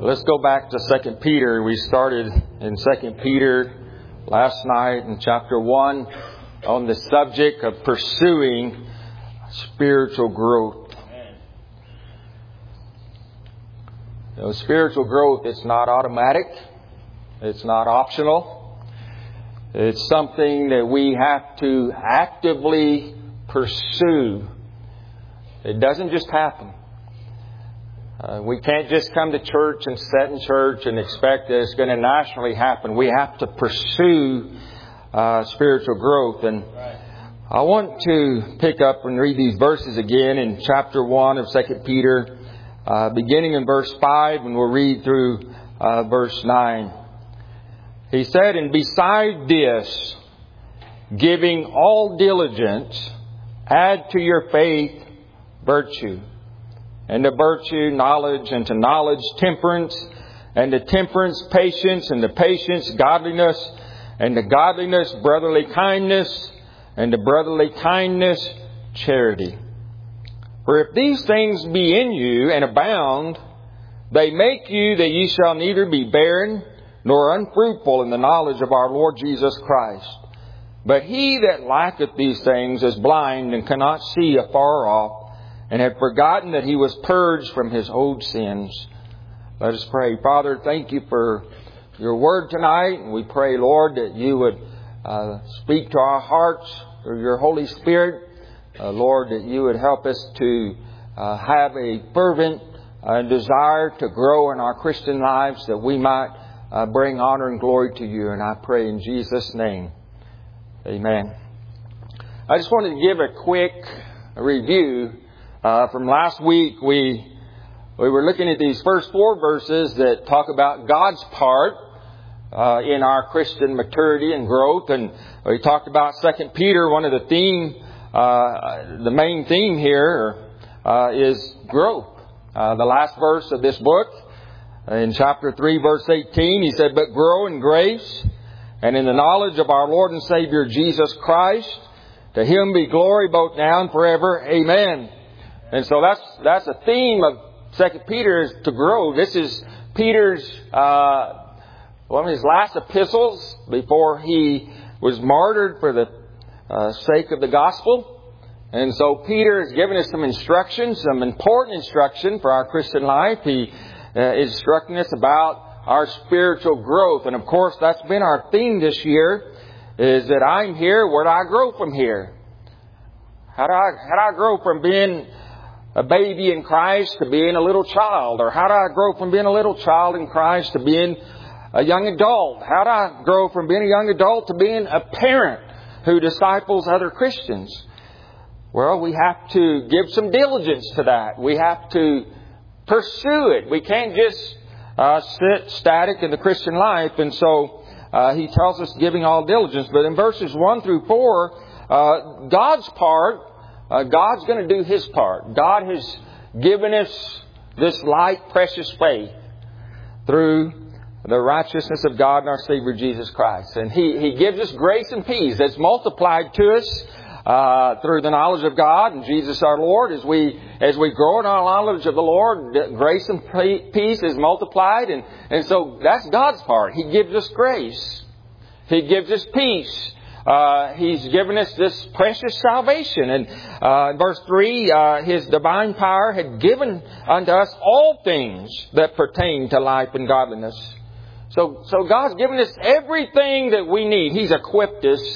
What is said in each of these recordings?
Let's go back to 2 Peter. We started in 2 Peter last night in chapter 1 on the subject of pursuing spiritual growth. Spiritual growth, it's not automatic. It's not optional. It's something that we have to actively pursue. It doesn't just happen. We can't just come to church and sit in church and expect that it's going to naturally happen. We have to pursue spiritual growth. And I want to pick up and read these verses again in chapter 1 of 2 Peter, beginning in verse 5, and we'll read through verse 9. He said, "And beside this, giving all diligence, add to your faith virtue, and to virtue knowledge, and to knowledge temperance, and to temperance patience, and to patience godliness, and to godliness brotherly kindness, and to brotherly kindness charity. For if these things be in you and abound, they make you that ye shall neither be barren nor unfruitful in the knowledge of our Lord Jesus Christ. But he that lacketh these things is blind and cannot see afar off, and had forgotten that he was purged from his old sins." Let us pray. Father, thank you for your word tonight. And we pray, Lord, that you would speak to our hearts through your Holy Spirit. Lord, that you would help us to have a fervent desire to grow in our Christian lives, that we might bring honor and glory to you. And I pray in Jesus' name. Amen. I just wanted to give a quick review. From last week, we were looking at these first 4 verses that talk about God's part in our Christian maturity and growth. And we talked about 2 Peter. One of the main theme here is growth. The last verse of this book, in chapter 3, verse 18, he said, "But grow in grace and in the knowledge of our Lord and Savior Jesus Christ. To Him be glory both now and forever. Amen." And so that's a theme of 2 Peter, is to grow. This is Peter's one of his last epistles before he was martyred for the sake of the gospel. And so Peter has given us some instruction, some important instruction for our Christian life. He is instructing us about our spiritual growth. And of course, that's been our theme this year, is that I'm here, where do I grow from here? How do I grow from being a baby in Christ to being a little child? Or how do I grow from being a little child in Christ to being a young adult? How do I grow from being a young adult to being a parent who disciples other Christians? Well, we have to give some diligence to that. We have to pursue it. We can't just sit static in the Christian life. And so he tells us giving all diligence. But in verses 1 through 4, God's part, God's going to do His part. God has given us this light, precious faith through the righteousness of God and our Savior Jesus Christ. And He gives us grace and peace that's multiplied to us through the knowledge of God and Jesus our Lord. As we grow in our knowledge of the Lord, grace and peace is multiplied. And so that's God's part. He gives us grace. He gives us peace. He's given us this precious salvation. And in verse 3, His divine power had given unto us all things that pertain to life and godliness. So God's given us everything that we need. He's equipped us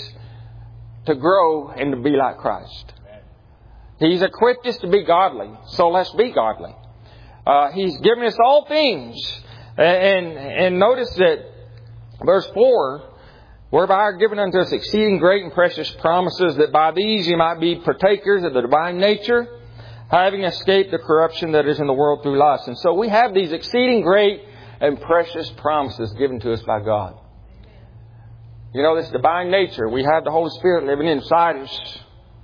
to grow and to be like Christ. He's equipped us to be godly. So let's be godly. He's given us all things. And notice that verse 4, "Whereby are given unto us exceeding great and precious promises, that by these you might be partakers of the divine nature, having escaped the corruption that is in the world through lust." And so we have these exceeding great and precious promises given to us by God. You know, this divine nature. We have the Holy Spirit living inside us.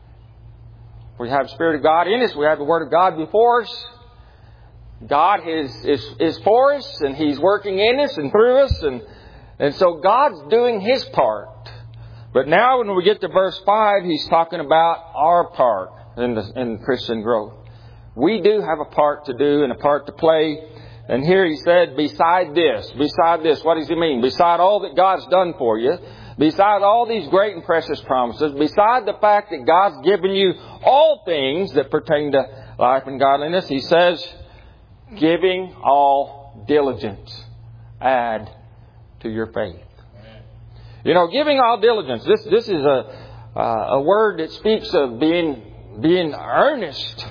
We have the Spirit of God in us. We have the Word of God before us. God is for us, and He's working in us and through us. And so God's doing His part. But now when we get to verse 5, He's talking about our part in Christian growth. We do have a part to do and a part to play. And here he said, beside this. What does he mean? Beside all that God's done for you, beside all these great and precious promises, beside the fact that God's given you all things that pertain to life and godliness, he says, giving all diligence, add to your faith. You know, giving all diligence. This is a word that speaks of being earnest.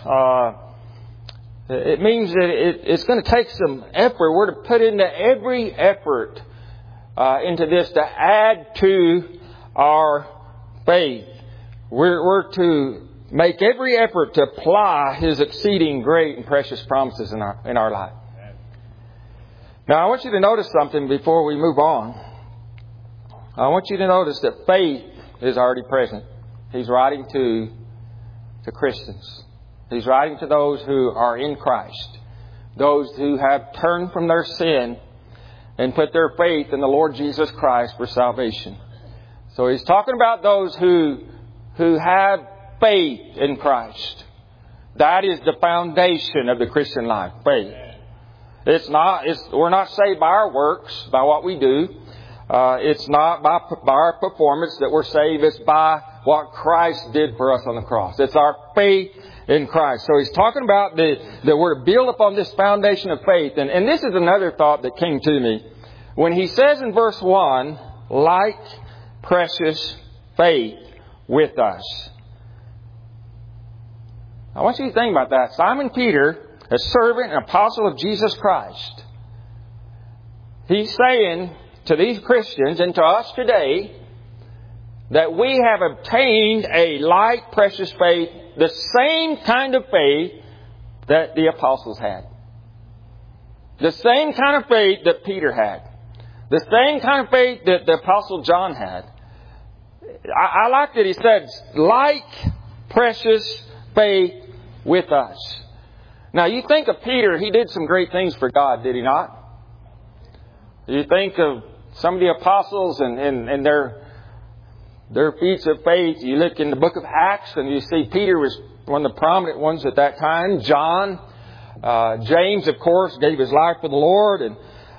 It means that it's going to take some effort. We're to put into every effort into this to add to our faith. We're to make every effort to apply His exceeding great and precious promises in our life. Now, I want you to notice something before we move on. I want you to notice that faith is already present. He's writing to Christians. He's writing to those who are in Christ. Those who have turned from their sin and put their faith in the Lord Jesus Christ for salvation. So he's talking about those who have faith in Christ. That is the foundation of the Christian life, faith. We're not saved by our works, by what we do. It's not by our performance that we're saved. It's by what Christ did for us on the cross. It's our faith in Christ. So he's talking about that we're to build upon this foundation of faith. And this is another thought that came to me. When he says in verse 1, like precious faith with us. I want you to think about that. Simon Peter, a servant and apostle of Jesus Christ. He's saying to these Christians and to us today that we have obtained a like precious faith, the same kind of faith that the apostles had. The same kind of faith that Peter had. The same kind of faith that the apostle John had. I like that he said, like precious faith with us. Now you think of Peter, he did some great things for God, did he not? You think of some of the apostles and their feats of faith. You look in the book of Acts and you see Peter was one of the prominent ones at that time. John, James, of course, gave his life for the Lord. And,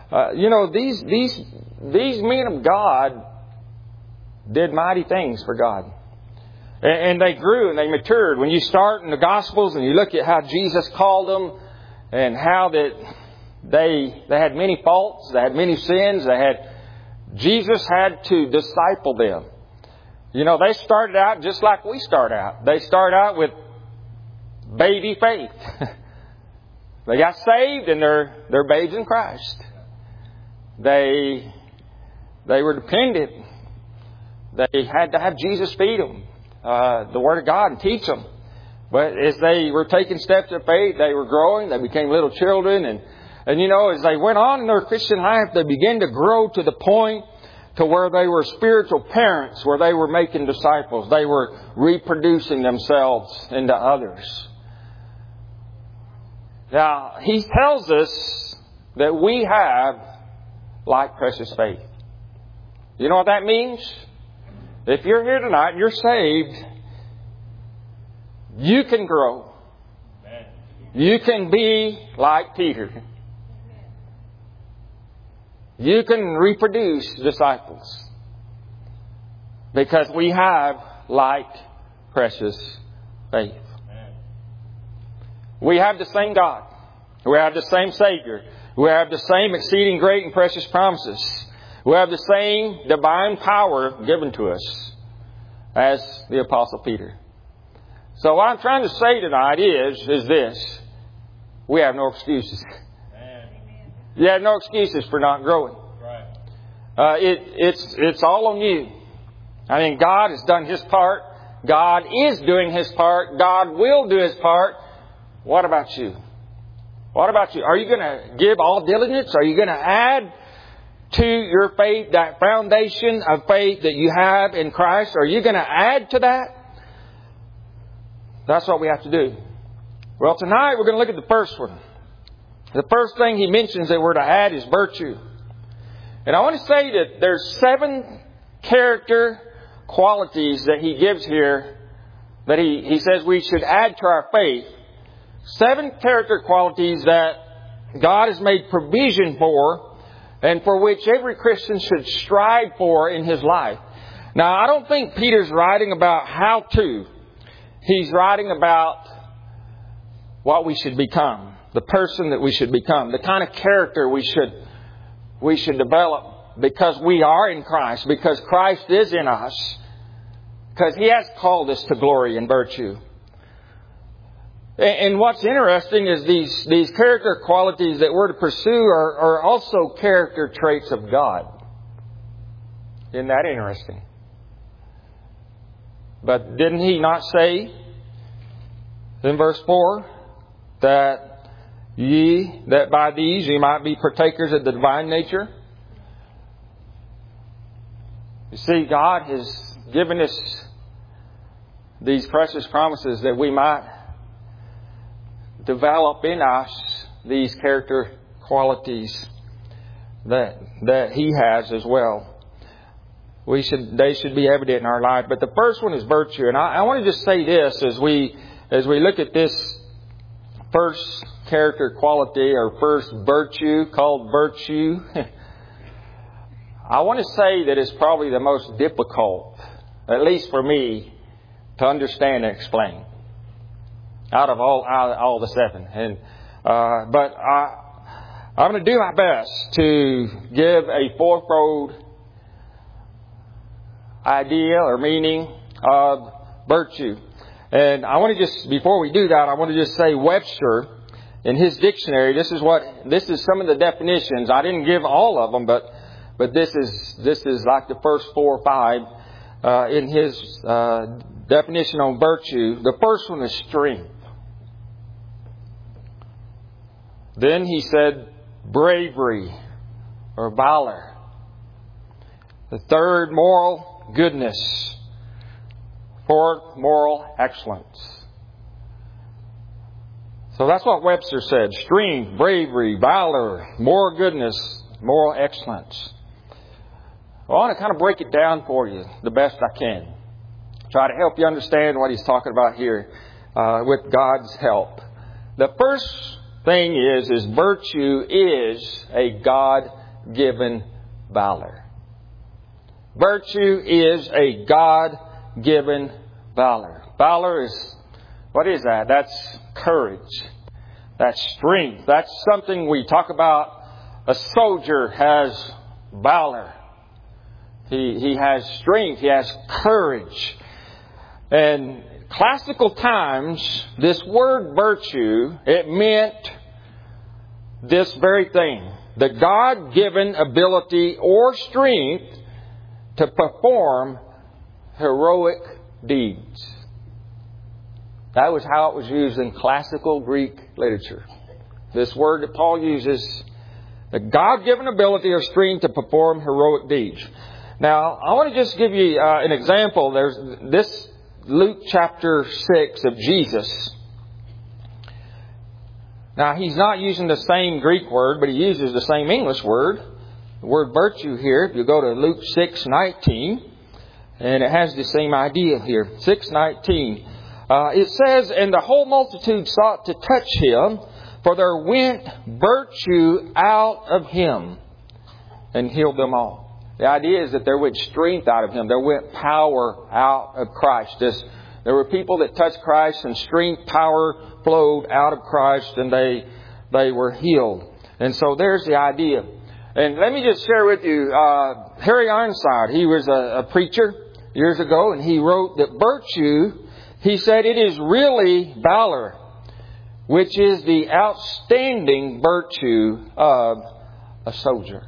these men of God did mighty things for God. And they grew and they matured. When you start in the Gospels and you look at how Jesus called them and how that they had many faults, they had many sins, Jesus had to disciple them. You know, they started out just like we start out. They start out with baby faith. They got saved and they're babes in Christ. They were dependent. They had to have Jesus feed them the Word of God and teach them. But as they were taking steps of faith, they were growing. They became little children. And as they went on in their Christian life, they began to grow to the point to where they were spiritual parents, where they were making disciples. They were reproducing themselves into others. Now, he tells us that we have like precious faith. You know what that means? If you're here tonight and you're saved, you can grow. You can be like Peter. You can reproduce disciples. Because we have like precious faith. We have the same God. We have the same Savior. We have the same exceeding great and precious promises. We have the same divine power given to us as the Apostle Peter. So what I'm trying to say tonight is this. We have no excuses. You have no excuses for not growing. It's all on you. I mean, God has done His part. God is doing His part. God will do His part. What about you? What about you? Are you going to give all diligence? Are you going to add to your faith that foundation of faith that you have in Christ? Are you going to add to that? That's what we have to do. Well, tonight we're going to look at the first one. The first thing he mentions that we're to add is virtue. And I want to say that there's 7 character qualities that he gives here that he says we should add to our faith. 7 character qualities that God has made provision for, and for which every Christian should strive for in his life. Now, I don't think Peter's writing about how to. He's writing about what we should become, the person that we should become, the kind of character we should develop because we are in Christ, because Christ is in us, because He has called us to glory and virtue. And what's interesting is these character qualities that we're to pursue are also character traits of God. Isn't that interesting? But didn't He not say in verse 4 that by these ye might be partakers of the divine nature? You see, God has given us these precious promises that we might develop in us these character qualities that He has as well. They should be evident in our life. But the first one is virtue. And I want to just say this as we look at this first character quality or first virtue called virtue. I want to say that it's probably the most difficult, at least for me, to understand and explain out of all the seven. And but I'm going to do my best to give a fourfold idea or meaning of virtue. And I want to just, before we do that, I want to just say Webster, in his dictionary, this is some of the definitions. I didn't give all of them, but this is like the first 4 or 5 in his definition on virtue. The first one is strength. Then he said bravery or valor. The third, moral goodness. Fourth, moral excellence. So that's what Webster said. Strength, bravery, valor, moral goodness, moral excellence. I want to kind of break it down for you the best I can. Try to help you understand what he's talking about here with God's help. The first thing is virtue is a God-given valor. Virtue is a God-given valor. Valor is, what is that? That's courage. That's strength. That's something we talk about. A soldier has valor. He has strength. He has courage. And classical times, this word virtue, it meant this very thing. The God-given ability or strength to perform heroic deeds. That was how it was used in classical Greek literature. This word that Paul uses, the God-given ability or strength to perform heroic deeds. Now, I want to just give you an example. There's this Luke chapter 6 of Jesus. Now, he's not using the same Greek word, but he uses the same English word. The word virtue here, if you go to Luke 6:19, and it has the same idea here. 6:19. It says, and the whole multitude sought to touch him, for there went virtue out of him and healed them all. The idea is that there went strength out of him. There went power out of Christ. There were people that touched Christ and strength, power flowed out of Christ and they were healed. And so there's the idea. And let me just share with you, Harry Ironside, he was a preacher years ago, and he wrote that virtue, he said, it is really valor, which is the outstanding virtue of a soldier.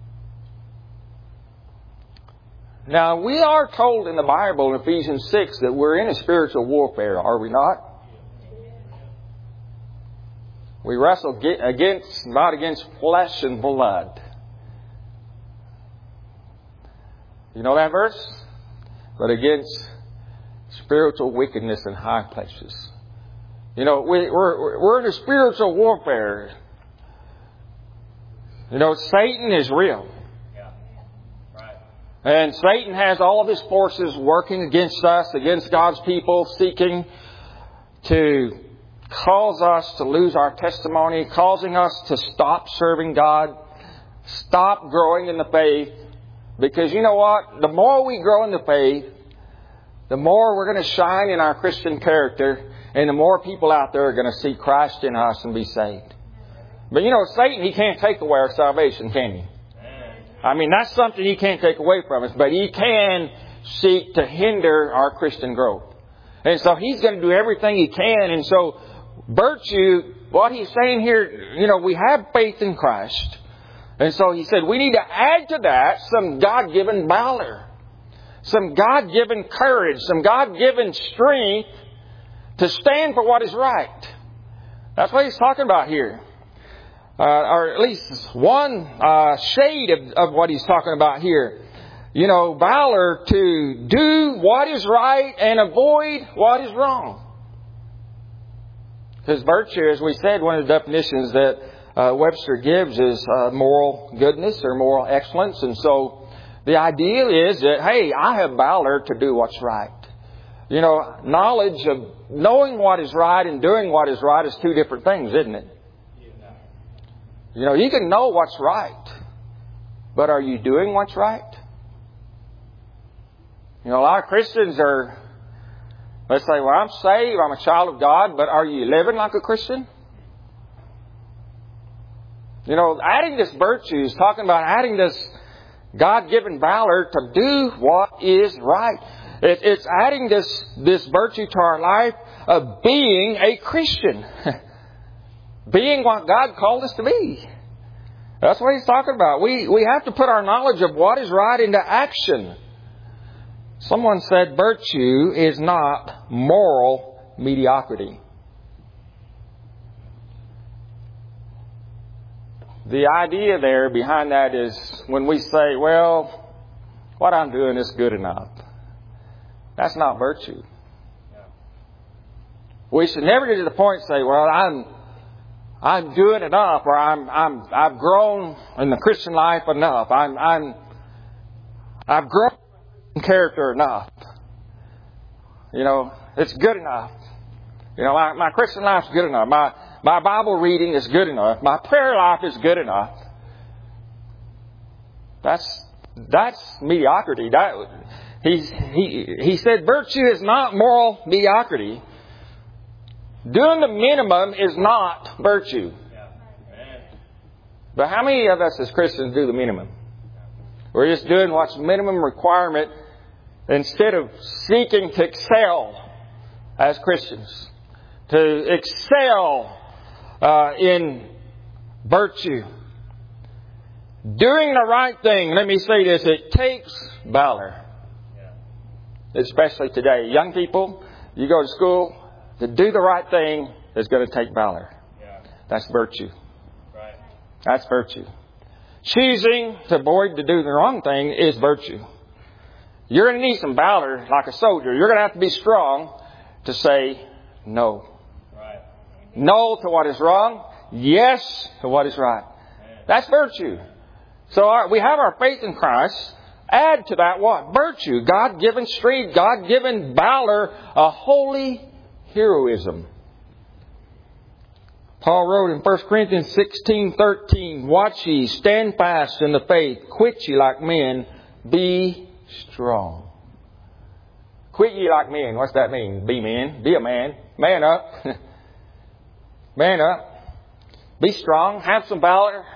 Now, we are told in the Bible in Ephesians 6 that we're in a spiritual warfare, are we not? We wrestle not against flesh and blood. You know that verse? But against spiritual wickedness in high places. You know, we're in a spiritual warfare. You know, Satan is real. And Satan has all of his forces working against us, against God's people, seeking to cause us to lose our testimony, causing us to stop serving God, stop growing in the faith. Because you know what? The more we grow in the faith, the more we're going to shine in our Christian character, and the more people out there are going to see Christ in us and be saved. But you know, Satan, he can't take away our salvation, can he? I mean, that's something he can't take away from us, but he can seek to hinder our Christian growth. And so he's going to do everything he can. And so virtue, what he's saying here, you know, we have faith in Christ. And so he said we need to add to that some God-given valor, some God-given courage, some God-given strength to stand for what is right. That's what he's talking about here. Or at least one shade of what he's talking about here. You know, valor to do what is right and avoid what is wrong. Because virtue, as we said, one of the definitions that Webster gives is moral goodness or moral excellence. And so the idea is that, hey, I have valor to do what's right. You know, knowledge of knowing what is right and doing what is right is two different things, isn't it? You know, you can know what's right, but are you doing what's right? You know, a lot of Christians are, let's say, well, I'm saved, I'm a child of God, but are you living like a Christian? You know, adding this virtue is talking about adding this God-given valor to do what is right. It's adding this virtue to our life of being a Christian. Being what God called us to be. That's what he's talking about. We have to put our knowledge of what is right into action. Someone said virtue is not moral mediocrity. The idea there behind that is when we say, well, what I'm doing is good enough. That's not virtue. We should never get to the point and say, well, I'm doing enough, or I've grown in the Christian life enough. I've grown in character enough. You know, it's good enough. You know, my Christian life's good enough. My Bible reading is good enough. My prayer life is good enough. That's mediocrity. He said virtue is not moral mediocrity. Doing the minimum is not virtue. But how many of us as Christians do the minimum? We're just doing what's minimum requirement instead of seeking to excel as Christians. To excel in virtue. Doing the right thing, let me say this, it takes valor. Especially today. Young people, you go to school, to do the right thing is going to take valor. That's virtue. That's virtue. Choosing to avoid to do the wrong thing is virtue. You're going to need some valor like a soldier. You're going to have to be strong to say no. No to what is wrong. Yes to what is right. That's virtue. So we have our faith in Christ. Add to that what? Virtue. God-given strength. God-given valor. A holy heroism. Paul wrote in 1 Corinthians 16:13, watch ye, stand fast in the faith, quit ye like men, be strong. Quit ye like men. What's that mean? Be men. Be a man. Man up. Man up. Be strong. Have some valor.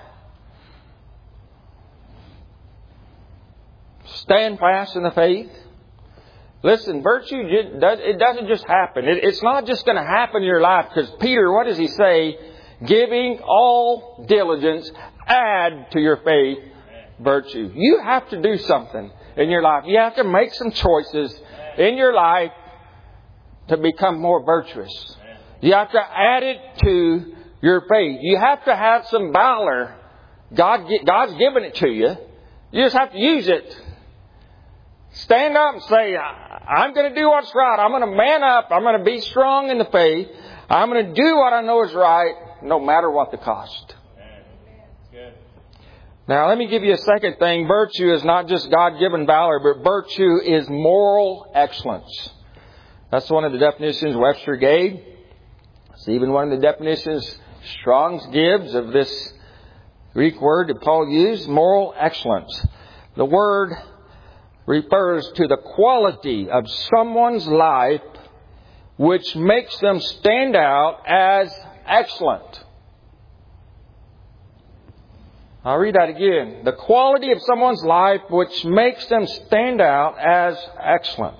Stand fast in the faith. Listen, virtue, it doesn't just happen. It's not just going to happen in your life. Because Peter, what does he say? Giving all diligence, add to your faith virtue. You have to do something in your life. You have to make some choices in your life to become more virtuous. You have to add it to your faith. You have to have some valor. God's given it to you. You just have to use it. Stand up and say, I'm going to do what's right. I'm going to man up. I'm going to be strong in the faith. I'm going to do what I know is right, no matter what the cost. Good. Now, let me give you a second thing. Virtue is not just God-given valor, but virtue is moral excellence. That's one of the definitions Webster gave. It's even one of the definitions Strong's gives of this Greek word that Paul used, moral excellence. The word refers to the quality of someone's life which makes them stand out as excellent. I'll read that again. The quality of someone's life which makes them stand out as excellent.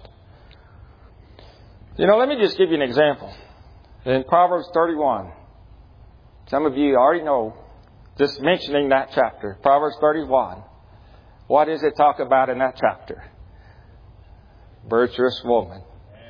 Let me just give you an example. In Proverbs 31, some of you already know, just mentioning that chapter, Proverbs 31. What does it talk about in that chapter? Virtuous woman.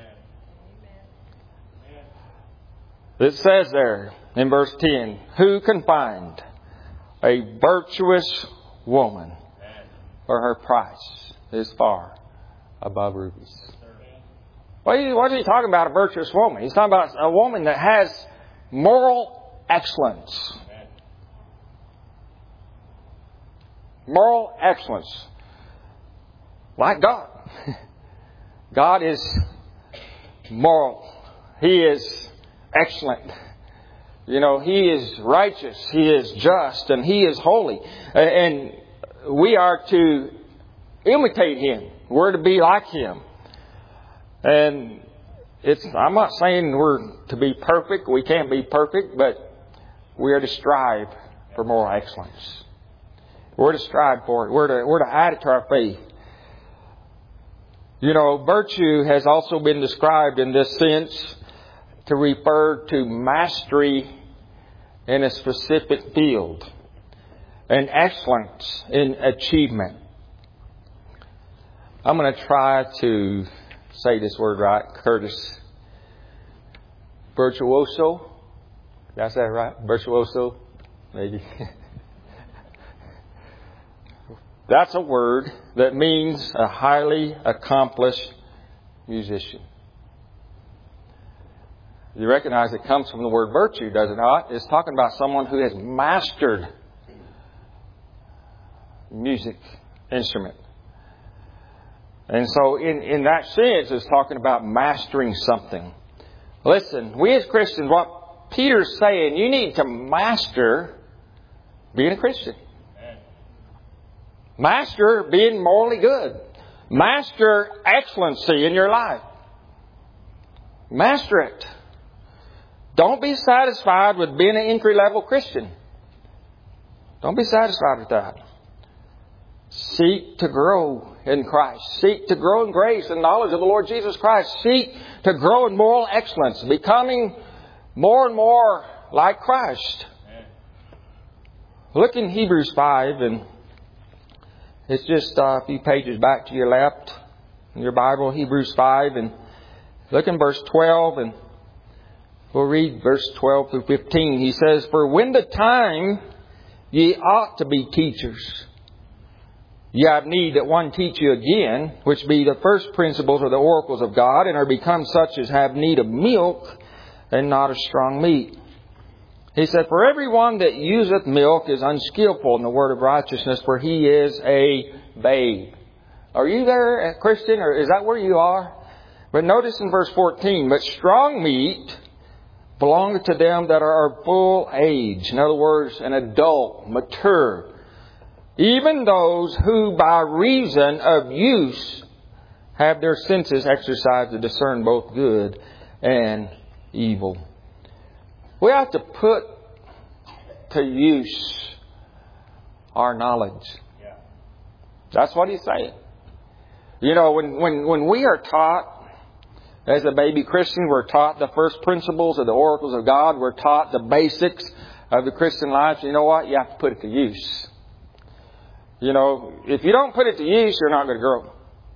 It says there in verse 10, who can find a virtuous woman, for her price is far above rubies. What is he talking about, a virtuous woman? He's talking about a woman that has moral excellence. Moral excellence. Like God. God is moral. He is excellent. He is righteous. He is just. And He is holy. And we are to imitate Him. We're to be like Him. And I'm not saying we're to be perfect. We can't be perfect. But we are to strive for moral excellence. We're to strive for it. We're to add it to our faith. Virtue has also been described in this sense to refer to mastery in a specific field and excellence in achievement. I'm going to try to say this word right, Curtis. Virtuoso. Did I say it right? Virtuoso? Maybe. That's a word that means a highly accomplished musician. You recognize it comes from the word virtue, does it not? It's talking about someone who has mastered music instrument. And so in that sense, it's talking about mastering something. Listen, we as Christians, what Peter's saying, you need to master being a Christian. Master being morally good. Master excellency in your life. Master it. Don't be satisfied with being an entry-level Christian. Don't be satisfied with that. Seek to grow in Christ. Seek to grow in grace and knowledge of the Lord Jesus Christ. Seek to grow in moral excellence, becoming more and more like Christ. Look in Hebrews 5, and it's just a few pages back to your left in your Bible, Hebrews 5, and look in verse 12, and we'll read verse 12 through 15. He says, for when the time ye ought to be teachers, ye have need that one teach you again, which be the first principles or the oracles of God, and are become such as have need of milk, and not of strong meat. He said, for everyone that useth milk is unskillful in the word of righteousness, for he is a babe. Are you there, Christian, or is that where you are? But notice in verse 14, but strong meat belongeth to them that are of full age. In other words, an adult, mature. Even those who by reason of use have their senses exercised to discern both good and evil. We have to put to use our knowledge. That's what he's saying. When we are taught as a baby Christian, we're taught the first principles of the oracles of God. We're taught the basics of the Christian life. You know what? You have to put it to use. If you don't put it to use, you're not going to grow.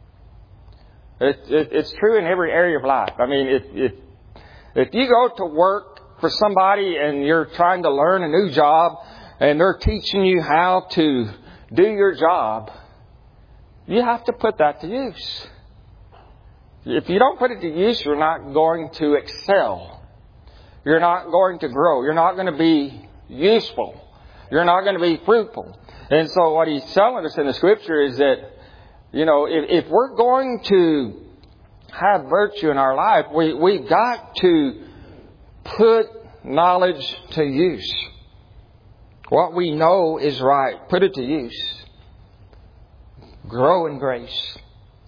It's true in every area of life. I mean, if you go to work for somebody and you're trying to learn a new job and they're teaching you how to do your job, you have to put that to use. If you don't put it to use, you're not going to excel. You're not going to grow. You're not going to be useful. You're not going to be fruitful. And so what he's telling us in the Scripture is that, if we're going to have virtue in our life, we've got to put knowledge to use. What we know is right, put it to use. Grow in grace.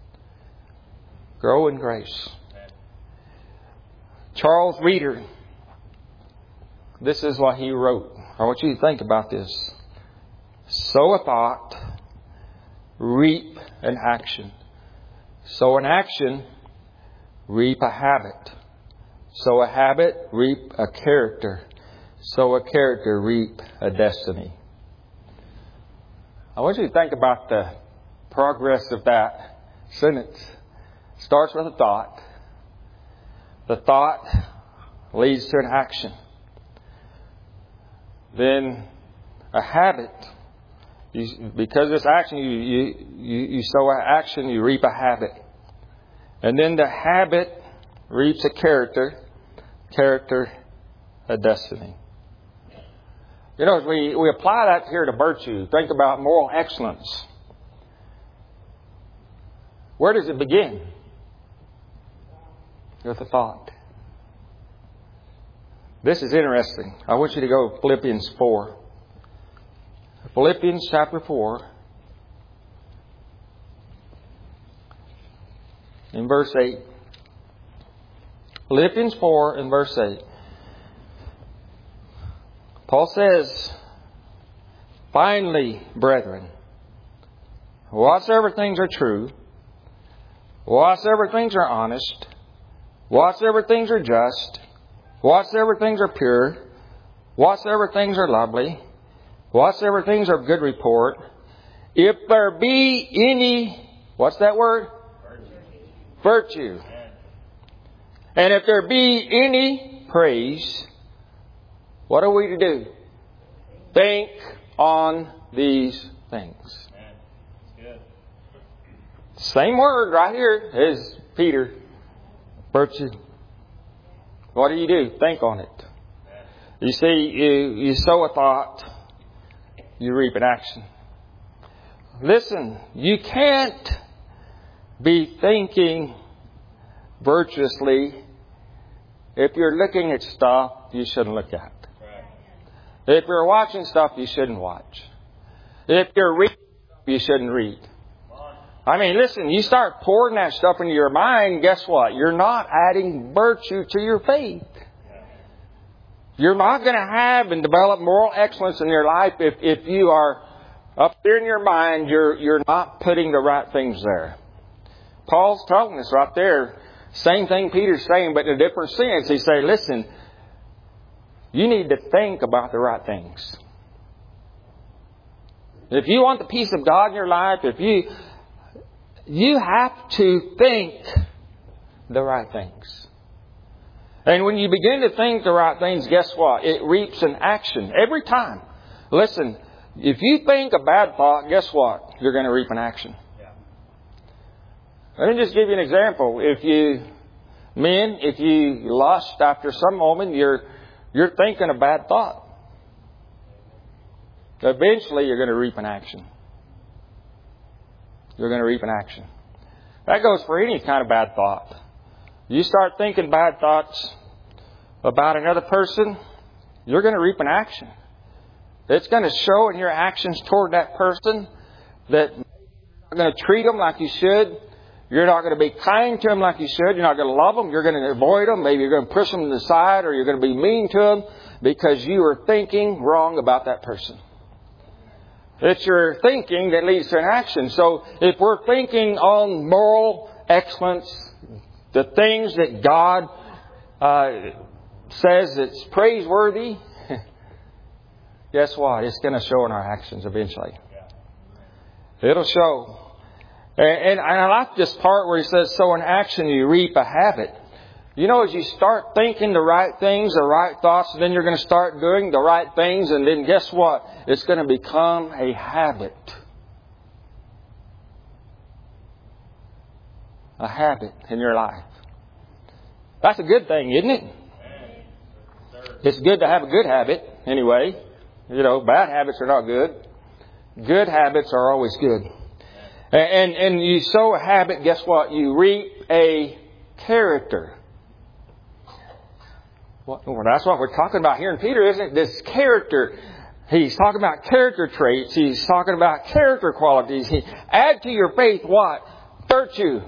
Grow in grace. Charles Reader, this is what he wrote. I want you to think about this. Sow a thought, reap an action. Sow an action, reap a habit. Sow a habit, reap a character. Sow a character, reap a destiny. I want you to think about the progress of that sentence. It starts with a thought. The thought leads to an action. Then a habit. Because this action, you sow an action, you reap a habit. And then the habit reaps a character. Character, a destiny. You know, as we apply that here to virtue, think about moral excellence. Where does it begin? With a thought. This is interesting. I want you to go to Philippians 4. Philippians chapter 4. In verse 8. Philippians 4 in verse 8. Paul says, finally, brethren, whatsoever things are true, whatsoever things are honest, whatsoever things are just, whatsoever things are pure, whatsoever things are lovely, whatsoever things are of good report, if there be any, what's that word? Virtue. And if there be any praise, what are we to do? Think on these things. Same word right here as Peter. Virtue. What do? Think on it. You see, you sow a thought, you reap an action. Listen, you can't be thinking virtuously if you're looking at stuff you shouldn't look at. If you're watching stuff you shouldn't watch. If you're reading stuff you shouldn't read. I mean, listen, you start pouring that stuff into your mind, guess what? You're not adding virtue to your faith. You're not going to have and develop moral excellence in your life if you are up there in your mind, you're not putting the right things there. Paul's telling us right there, same thing Peter's saying, but in a different sense. He's saying, listen, you need to think about the right things. If you want the peace of God in your life, you have to think the right things. And when you begin to think the right things, guess what? It reaps an action every time. Listen, if you think a bad thought, guess what? You're going to reap an action. Yeah. Let me just give you an example. If you lust after some woman, you're thinking a bad thought. Eventually, you're going to reap an action. You're going to reap an action. That goes for any kind of bad thought. You start thinking bad thoughts about another person, you're going to reap an action. It's going to show in your actions toward that person that you're not going to treat them like you should. You're not going to be kind to them like you should. You're not going to love them. You're going to avoid them. Maybe you're going to push them to the side, or you're going to be mean to them because you are thinking wrong about that person. It's your thinking that leads to an action. So if we're thinking on moral excellence, the things that God says it's praiseworthy, guess what? It's going to show in our actions eventually. It'll show. And I like this part where he says, so in action you reap a habit. You know, as you start thinking the right things, the right thoughts, then you're going to start doing the right things. And then guess what? It's going to become a habit. A habit in your life. That's a good thing, isn't it? It's good to have a good habit anyway. You know, bad habits are not good. Good habits are always good. And you sow a habit, guess what? You reap a character. Well, that's what we're talking about here in Peter, isn't it? This character. He's talking about character traits. He's talking about character qualities. Add to your faith what? Virtue.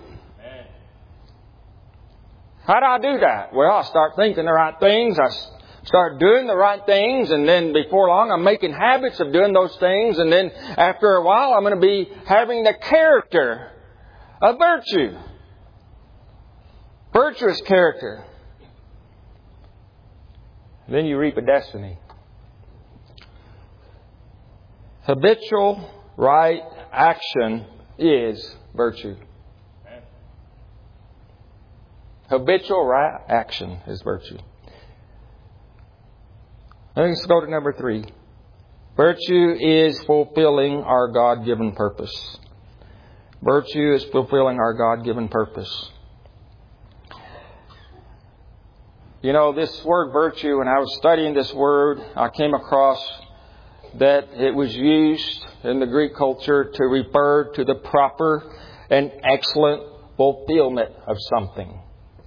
How do I do that? Well, I start thinking the right things. I start doing the right things. And then before long, I'm making habits of doing those things. And then after a while, I'm going to be having the character of virtue. Virtuous character. Then you reap a destiny. Habitual right action is virtue. Habitual right action is virtue. Let's go to number 3. Virtue is fulfilling our God-given purpose. Virtue is fulfilling our God-given purpose. You know, this word virtue, when I was studying this word, I came across that it was used in the Greek culture to refer to the proper and excellent fulfillment of something.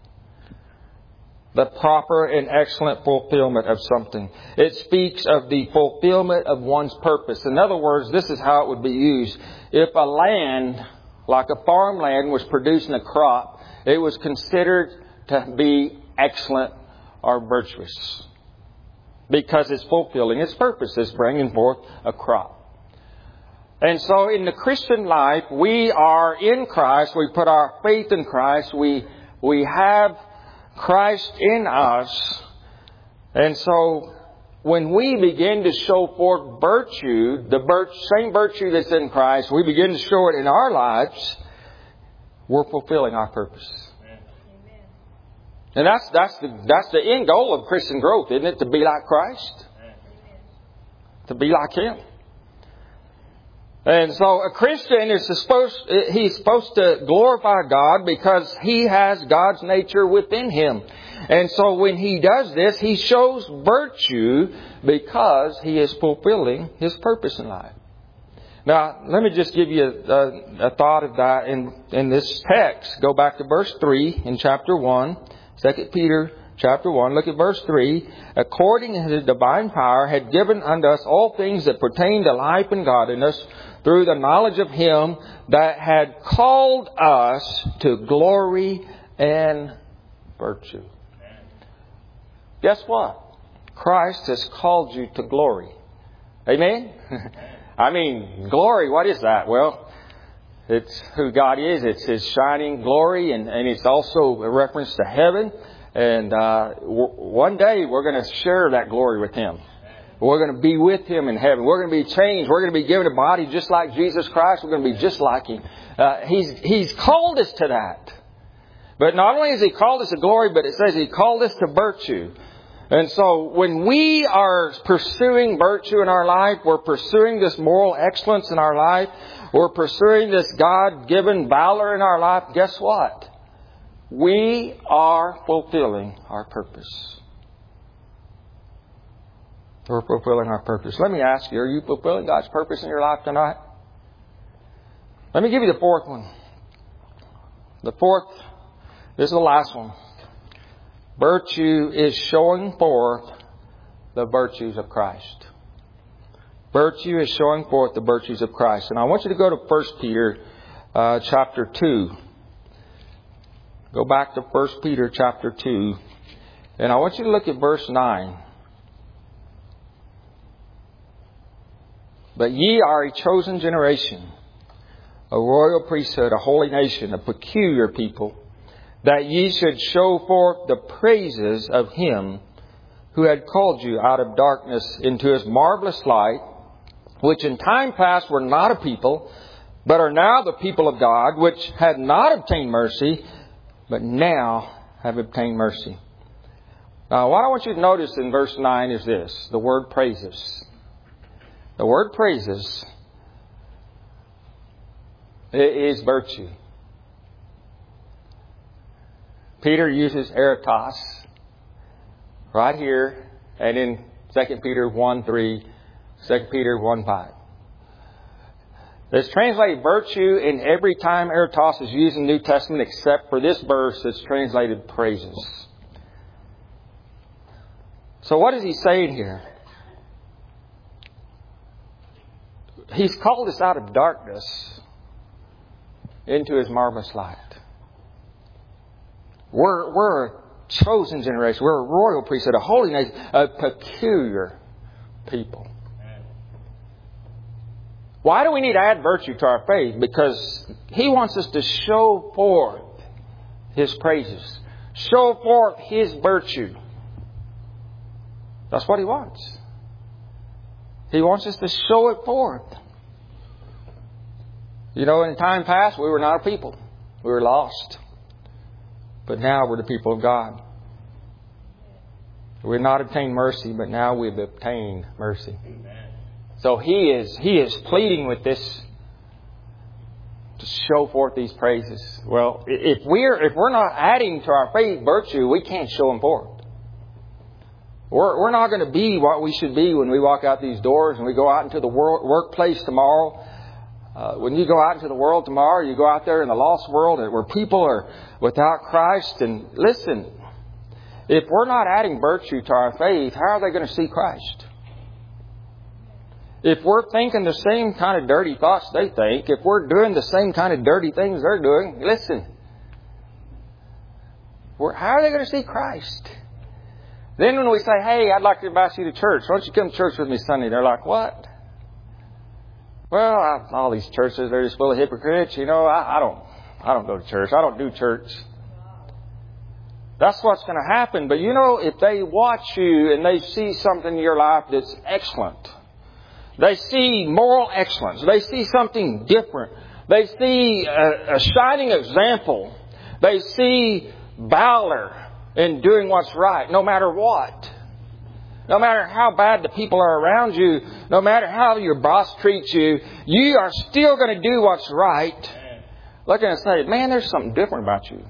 The proper and excellent fulfillment of something. It speaks of the fulfillment of one's purpose. In other words, this is how it would be used. If a land, like a farmland, was producing a crop, it was considered to be excellent or virtuous. Because it's fulfilling its purpose. It's bringing forth a crop. And so in the Christian life, we are in Christ. We put our faith in Christ. We have Christ in us. And so when we begin to show forth virtue, the same virtue that's in Christ, we begin to show it in our lives, we're fulfilling our purpose. And that's the end goal of Christian growth, isn't it? To be like Christ. To be like Him. And so a Christian is supposed to glorify God because he has God's nature within him. And so when he does this, he shows virtue because he is fulfilling his purpose in life. Now, let me just give you a thought of that in this text. Go back to verse 3 in chapter 1, 2 Peter chapter 1. Look at verse 3. According to His divine power, had given unto us all things that pertain to life and godliness, through the knowledge of Him that had called us to glory and virtue. Guess what? Christ has called you to glory. Amen? I mean, glory, what is that? Well, it's who God is. It's His shining glory, and it's also a reference to heaven. And one day we're going to share that glory with Him. We're going to be with Him in heaven. We're going to be changed. We're going to be given a body just like Jesus Christ. We're going to be just like Him. He's called us to that. But not only has He called us to glory, but it says He called us to virtue. And so when we are pursuing virtue in our life, we're pursuing this moral excellence in our life, we're pursuing this God-given valor in our life, guess what? We are fulfilling our purpose. We're fulfilling our purpose. Let me ask you, are you fulfilling God's purpose in your life tonight? Let me give you the fourth one. The fourth, this is the last one. Virtue is showing forth the virtues of Christ. Virtue is showing forth the virtues of Christ. And I want you to go to 1 Peter chapter 2. Go back to 1 Peter chapter 2. And I want you to look at verse 9. But ye are a chosen generation, a royal priesthood, a holy nation, a peculiar people, that ye should show forth the praises of Him who had called you out of darkness into His marvelous light, which in time past were not a people, but are now the people of God, which had not obtained mercy, but now have obtained mercy. Now, what I want you to notice in verse 9 is this, the word praises. The word praises is virtue. Peter uses eritos right here and in 2 Peter 1:3, 2 Peter 1:5. It's translated virtue in every time eritos is used in the New Testament except for this verse that's translated praises. So what is He saying here? He's called us out of darkness into His marvelous light. We're a chosen generation. We're a royal priesthood, a holy nation, a peculiar people. Why do we need to add virtue to our faith? Because He wants us to show forth His praises. Show forth His virtue. That's what He wants. He wants us to show it forth. You know, in time past, we were not a people. We were lost. But now we're the people of God. We've not obtained mercy, but now we've obtained mercy. So He is pleading with this to show forth these praises. Well, if we're not adding to our faith virtue, we can't show them forth. We're not going to be what we should be when we walk out these doors and we go out into the workplace tomorrow. When you go out into the world tomorrow, you go out there in the lost world where people are without Christ. And listen, if we're not adding virtue to our faith, how are they going to see Christ? If we're thinking the same kind of dirty thoughts they think, if we're doing the same kind of dirty things they're doing, listen, how are they going to see Christ? Then when we say, hey, I'd like to invite you to church. Why don't you come to church with me Sunday? They're like, what? Well, all these churches, they're just full of hypocrites. You know, I don't go to church. I don't do church. That's what's going to happen. But you know, if they watch you and they see something in your life that's excellent, they see moral excellence, they see something different, they see a shining example, they see valor in doing what's right, no matter what. No matter how bad the people are around you, no matter how your boss treats you, you are still going to do what's right. Look and say, man, there's something different about you.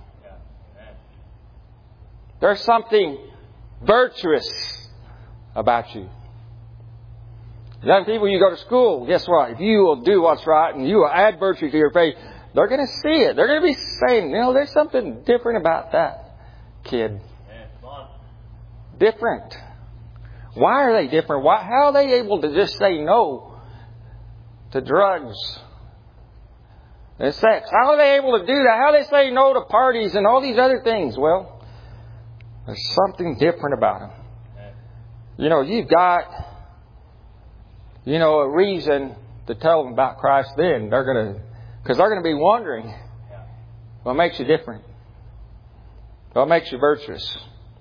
There's something virtuous about you. Young people, you go to school, guess what? If you will do what's right and you will add virtue to your faith, they're going to see it. They're going to be saying, you know, there's something different about that kid. Different. Why are they different? How are they able to just say no to drugs and sex? How are they able to do that? How do they say no to parties and all these other things? Well, there's something different about them. You know, you've got, you know, a reason to tell them about Christ then. Because they're going to be wondering, what makes you different? What makes you virtuous?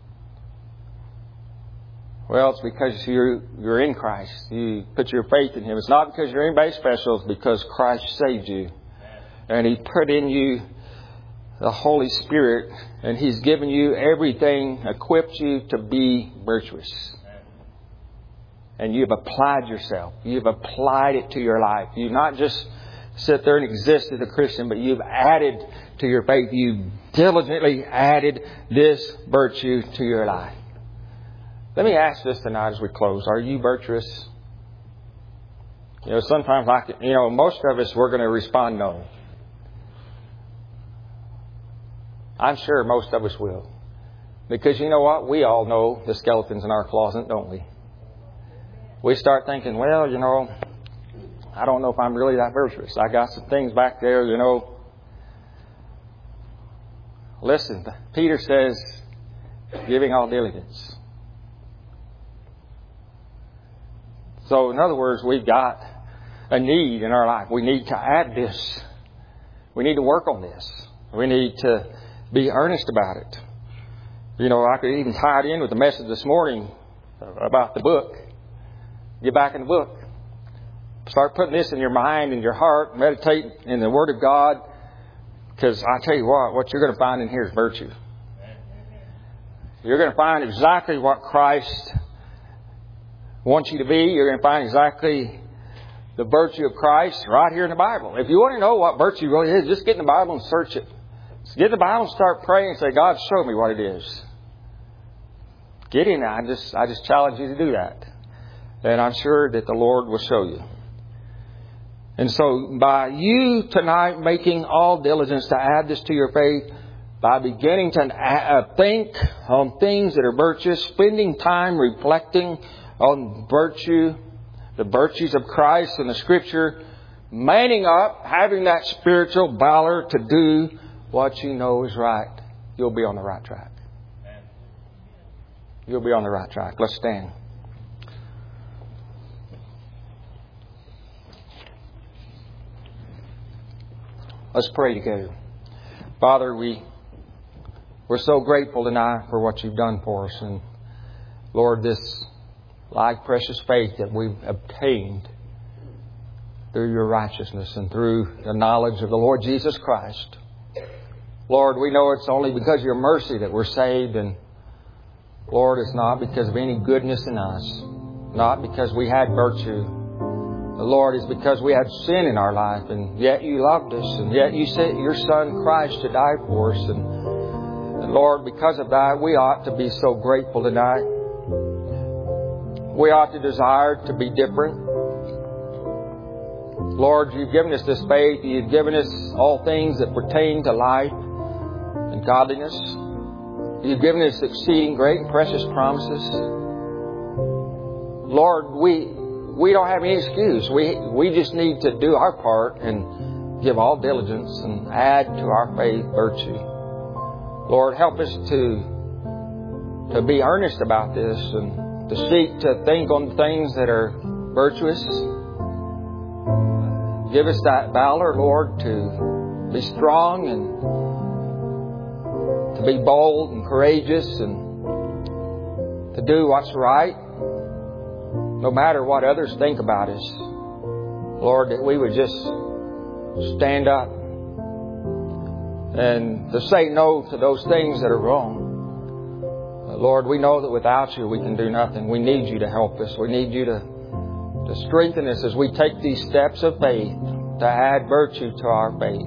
Well, it's because you're in Christ. You put your faith in Him. It's not because you're anybody special. It's because Christ saved you. And He put in you the Holy Spirit. And He's given you everything, equipped you to be virtuous. And you've applied yourself. You've applied it to your life. You've not just sit there and exist as a Christian, but you've added to your faith. You've diligently added this virtue to your life. Let me ask this tonight as we close. Are you virtuous? You know, sometimes, most of us, we're going to respond no. I'm sure most of us will. Because you know what? We all know the skeletons in our closet, don't we? We start thinking, well, you know, I don't know if I'm really that virtuous. I got some things back there, you know. Listen, Peter says, giving all diligence. So, in other words, we've got a need in our life. We need to add this. We need to work on this. We need to be earnest about it. You know, I could even tie it in with the message this morning about the book. Get back in the book. Start putting this in your mind and your heart. Meditate in the Word of God. Because I tell you what you're going to find in here is virtue. You're going to find exactly what Christ wants you to be. You're going to find exactly the virtue of Christ right here in the Bible. If you want to know what virtue really is, just get in the Bible and search it. Just get in the Bible and start praying and say, God, show me what it is. Get in there. I just challenge you to do that. And I'm sure that the Lord will show you. And so by you tonight making all diligence to add this to your faith, by beginning to think on things that are virtuous, spending time reflecting on virtue, the virtues of Christ and the Scripture, manning up, having that spiritual valor to do what you know is right, you'll be on the right track. You'll be on the right track. Let's stand. Let's pray together. Father, we're so grateful tonight for what You've done for us. And Lord, this like precious faith that we've obtained through Your righteousness and through the knowledge of the Lord Jesus Christ. Lord, we know it's only because of Your mercy that we're saved. And Lord, it's not because of any goodness in us. Not because we had virtue. But Lord, it's because we had sin in our life. And yet You loved us. And yet You sent Your Son Christ to die for us. And Lord, because of that, we ought to be so grateful tonight. We ought to desire to be different. Lord, You've given us this faith. You've given us all things that pertain to life and godliness. You've given us exceeding great and precious promises. Lord, we don't have any excuse. We just need to do our part and give all diligence and add to our faith virtue. Lord, help us to be earnest about this and to seek to think on things that are virtuous. Give us that valor, Lord, to be strong and to be bold and courageous and to do what's right, no matter what others think about us. Lord, that we would just stand up and to say no to those things that are wrong. Lord, we know that without You we can do nothing. We need You to help us. We need You to strengthen us as we take these steps of faith to add virtue to our faith.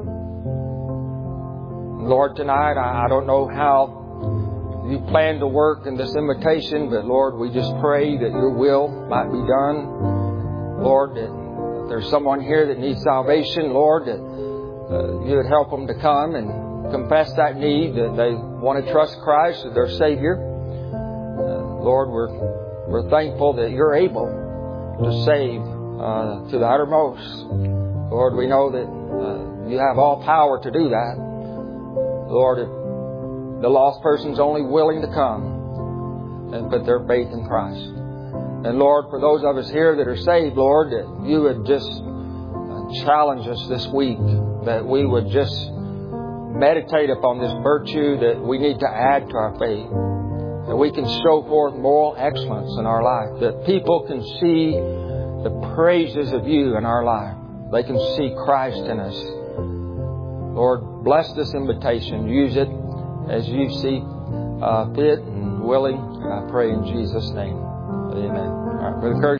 Lord, tonight, I don't know how You plan to work in this invitation, but Lord, we just pray that Your will might be done. Lord, that if there's someone here that needs salvation, Lord, that You would help them to come and confess that need, that they want to trust Christ as their Savior. Lord, we're thankful that You're able to save to the uttermost. Lord, we know that You have all power to do that. Lord, if the lost person's only willing to come and put their faith in Christ. And Lord, for those of us here that are saved, Lord, that You would just challenge us this week, that we would just meditate upon this virtue that we need to add to our faith, that we can show forth moral excellence in our life, that people can see the praises of You in our life. They can see Christ in us. Lord, bless this invitation. Use it as You see fit and willing. And I pray in Jesus' name. Amen. All right, Brother Kirk.